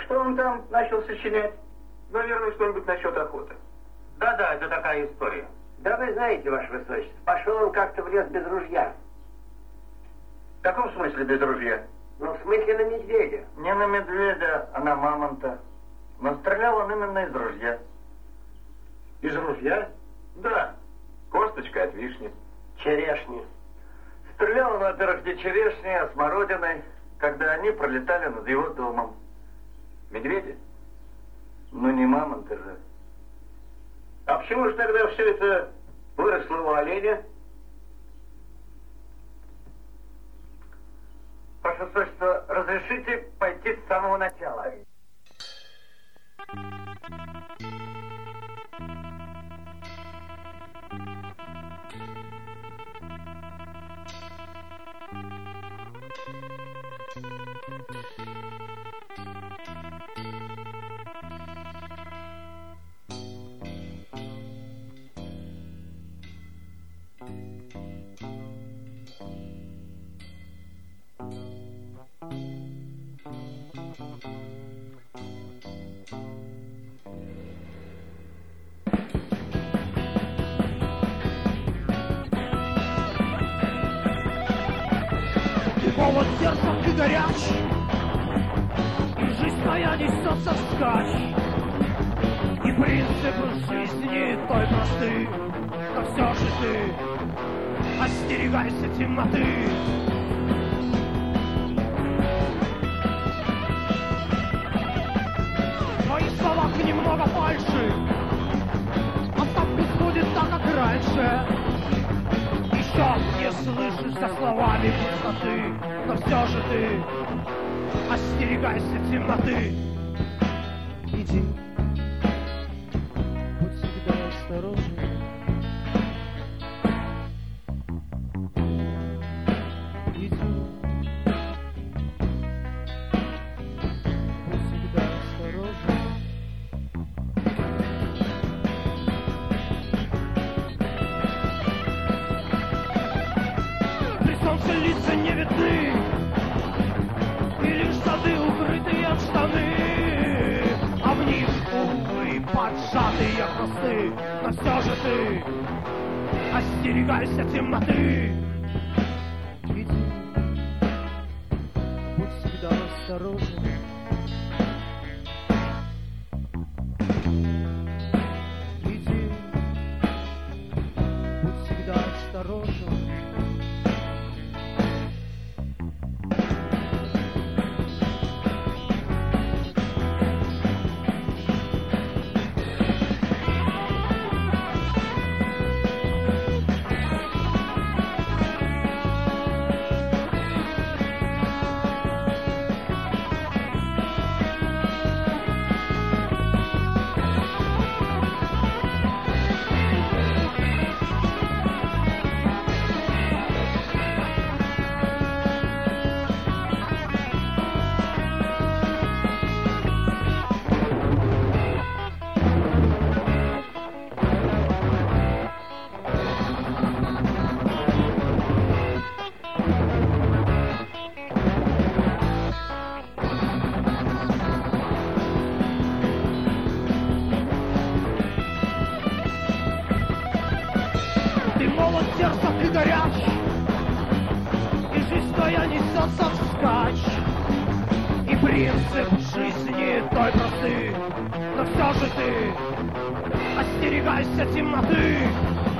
что он там начал сочинять? Наверное, что-нибудь насчет охоты. Да, это такая история. Да вы знаете, ваше высочество, пошел он как-то в лес без ружья. В каком смысле без ружья? Ну, в смысле на медведя. Не на медведя, а на мамонта. Но стрелял он именно из ружья. Из ружья? Да. Косточка от вишни. Черешни. Стрелял он, во-первых, не черешней, а смородиной, когда они пролетали над его домом. Медведи? Ну, не мамонты же. А почему же тогда все это выросло у оленя? Ваше высочество, разрешите пойти с самого начала? Голод сердца ты горяч, и жизнь твоя несется вскачь. И принципы жизни той просты, но все же ты остерегайся темноты. В твоих словах немного фальши, остатки ходит так, как раньше. Еще не слышишь за словами пустоты, но все же ты остерегайся темноты. Иди, будь всегда осторожен. Иди, будь всегда осторожен. Солнце лица не видны, и лишь сады укрытые от штаны, а в них, увы, поджатые хвосты. Но все же ты остерегайся темноты. Иди, будь всегда осторожен. Иди, будь всегда осторожен. Молод сердца ты горяч, и жизнь твоя несется вскачь. И принцип жизни той просты, но все же ты остерегайся темноты.